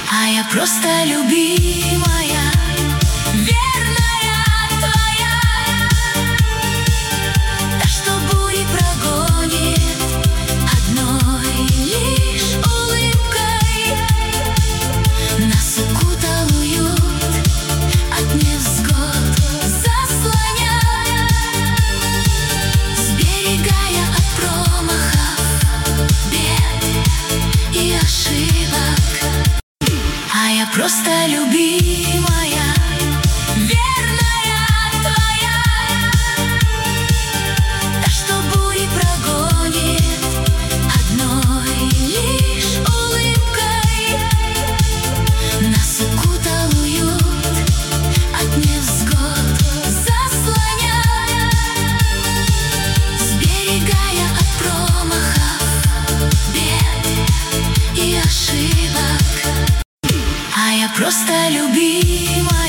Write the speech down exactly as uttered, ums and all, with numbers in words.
А я просто любимая, верная твоя, та, что бури прогонит одной лишь улыбкой. Нас укутал уют, от невзгод заслоняя, сберегая от промахов, бед и ошибок. А я просто любимая, верная твоя, та, что бури прогонит одной лишь улыбкой. Нас укутал уют, от невзгод заслоняя, сберегая от промахов, бед и ошибок. А я просто любимая.